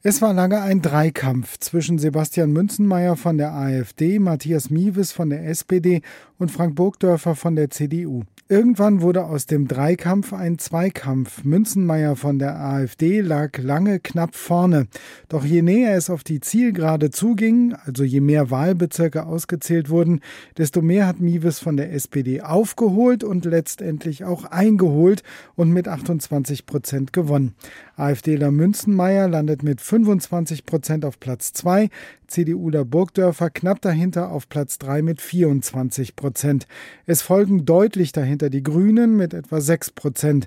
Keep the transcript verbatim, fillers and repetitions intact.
Es war lange ein Dreikampf zwischen Sebastian Münzenmaier von der AfD, Matthias Miewes von der S P D und Frank Burgdörfer von der C D U. Irgendwann wurde aus dem Dreikampf ein Zweikampf. Münzenmaier von der AfD lag lange knapp vorne. Doch je näher es auf die Zielgerade zuging, also je mehr Wahlbezirke ausgezählt wurden, desto mehr hat Miewes von der S P D aufgeholt und letztendlich auch eingeholt und mit achtundzwanzig Prozent gewonnen. AfDler Münzenmaier landet mit fünfundzwanzig Prozent auf Platz zwei, CDUler Burgdörfer knapp dahinter auf Platz drei mit vierundzwanzig Prozent. Es folgen deutlich dahinter die Grünen mit etwa sechs Prozent.